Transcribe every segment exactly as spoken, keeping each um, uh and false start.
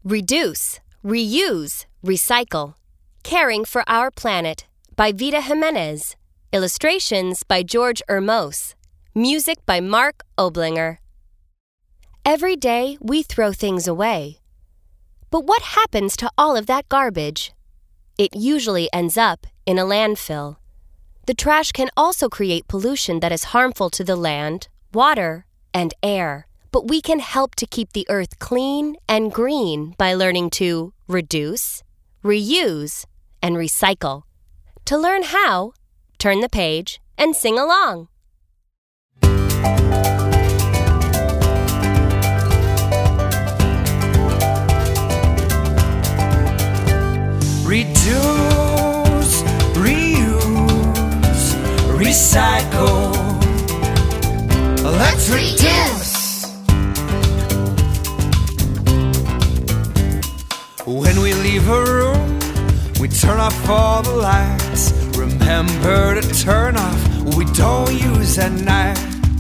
Reduce, Reuse, Recycle. Caring for Our Planet by Vida Jimenez. Illustrations by George Ermos. Music by Mark Oblinger. Every day we throw things away. But what happens to all of that garbage? It usually ends up in a landfill. The trash can also create pollution that is harmful to the land, water, and air. But we can help to keep the earth clean and green by learning to reduce, reuse, and recycle. To learn how, turn the page and sing along. Reduce, reuse, recycle. Let's reduce. When we leave a room, we turn off all the lights. Remember to turn off what we don't use at night.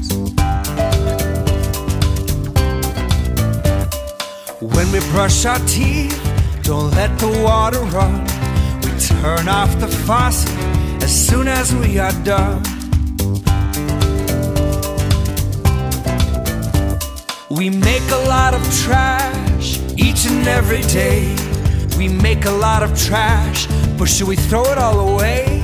When we brush our teeth, don't let the water run. We turn off the faucet as soon as we are done. We make a lot of trash each and every day. We make a lot of trash, but should we throw it all away?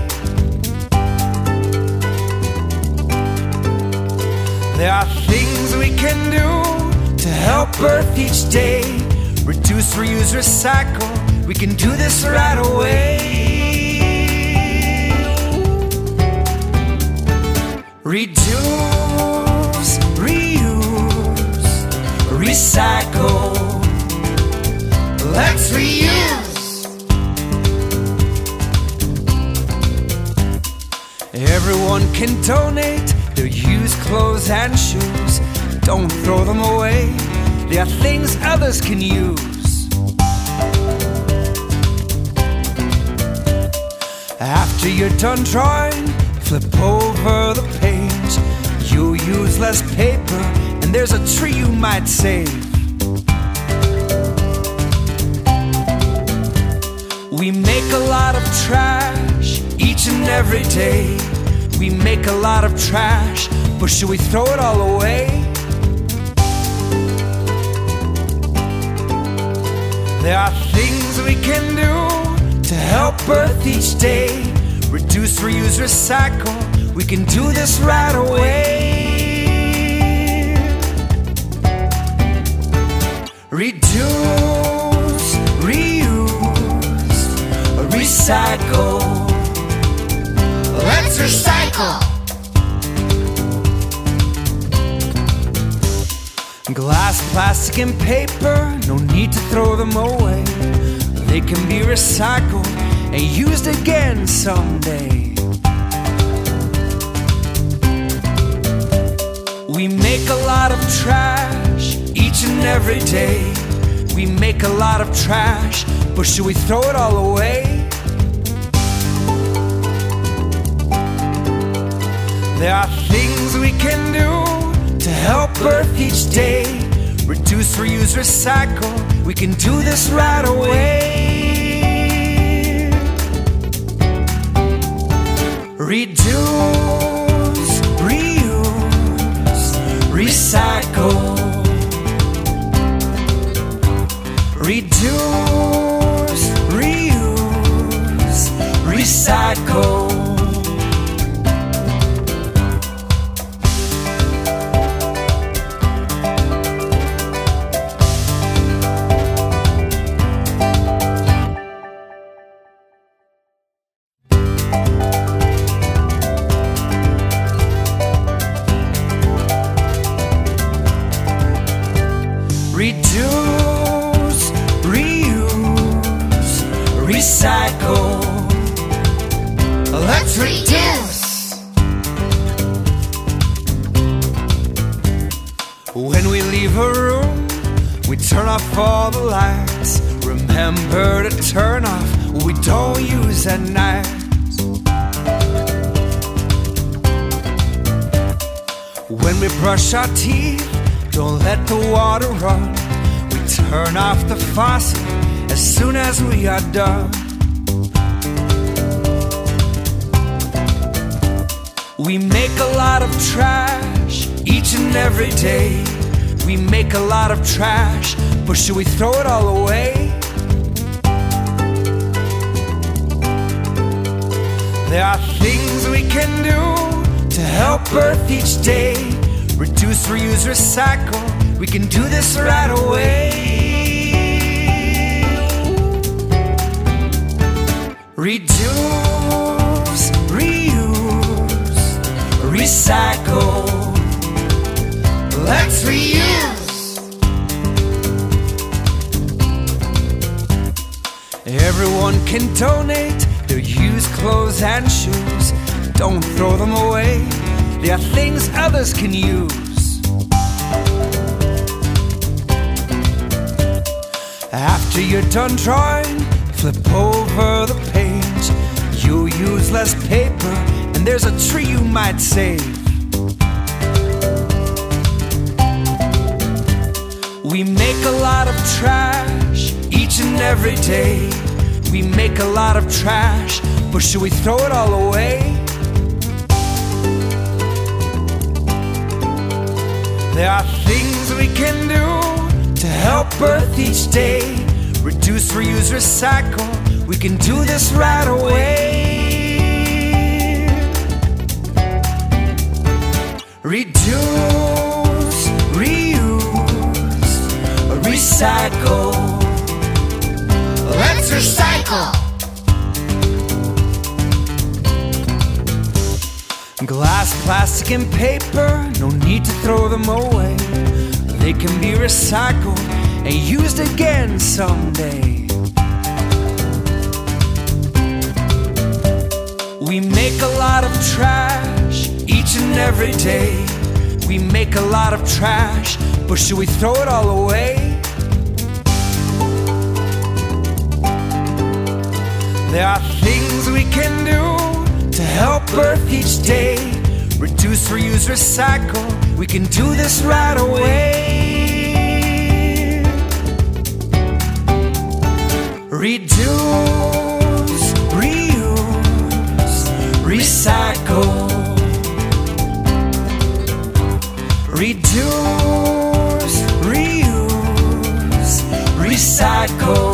There are things we can do to help Earth each day. Reduce, reuse, recycle. We can do this right away. Reduce, reuse, recycle. Let's reuse. Everyone can donate their used clothes and shoes. Don't throw them away. They are things others can use. After you're done drawing, flip over the page. You'll use less paper, and there's a tree you might save. We make a lot of trash each and every day. We make a lot of trash, but should we throw it all away? There are things we can do to help Earth each day. Reduce, reuse, recycle. We can do this right away. Reduce, reuse, recycle. Let's recycle. Glass, plastic, and paper, no need to throw them away. They can be recycled and used again someday. We make a lot of trash each and every day. We make a lot of trash, but should we throw it all away? There are things we can do to help Earth each day. Reduce, reuse, recycle. We can do this right away. Reduce, reuse, recycle. Reduce, reuse, recycle. Reduce, reuse, recycle. Let's reduce. When we leave a room, we turn off all the lights. Remember to turn off what we don't use at night. When we brush our teeth, don't let the water run. We turn off the faucet as soon as we are done. We make a lot of trash each and every day. We make a lot of trash, but should we throw it all away? There are things we can do to help Earth each day. Reduce, reuse, recycle. We can do this right away. Reduce, reuse, recycle. Let's reuse. Everyone can donate their used clothes and shoes. Don't throw them away. They are things others can use. After you're done drawing, flip over the page. You'll use less paper, and there's a tree you might save. We make a lot of trash each and every day. We make a lot of trash, but should we throw it all away? There are things we can do to help Earth each day. Reduce, reuse, recycle. We can do this right away. Reduce, reuse, recycle. Let's recycle. Glass, plastic, and paper, no need to throw them away. They can be recycled and used again someday. We make a lot of trash each and every day. We make a lot of trash, but should we throw it all away? There are things we can do to help Earth each day. Reduce, reuse, recycle. We can do this right away. Reduce, reuse, recycle. Reduce, reuse, recycle.